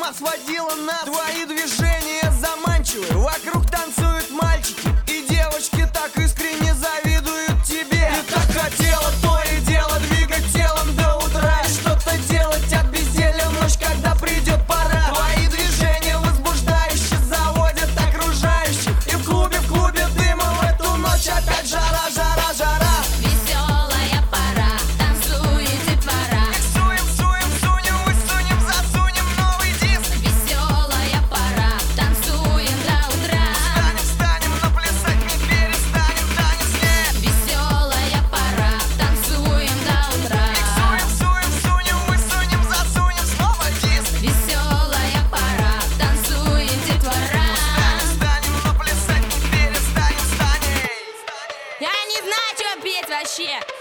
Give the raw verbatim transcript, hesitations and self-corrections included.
ума сводила нас. Твои движения заманчивы, вокруг танцуют мальчики, и девочки так искренне завидуют тебе. Ты так хотела то и дело, двигать телом до утра, и что-то делать от безделья в ночь, когда придет пора. Твои движения возбуждающе заводят окружающих, и в клубе, в клубе дыма в эту ночь опять жара, жара, жара. Веселая пора, танцует детвора. Миксуем, суем, сунем, высунем, засунем новый диск. Веселая пора, танцуем до утра. Встанем, встанем, но плясать не перестанем, танец нет. Веселая пора, танцуем до утра. Миксуем, суем, сунем, высунем, засунем снова диск. Веселая пора, танцует детвора. Встанем, встанем, но плясать не перестанем, встанем. Я не знаю, что петь вообще.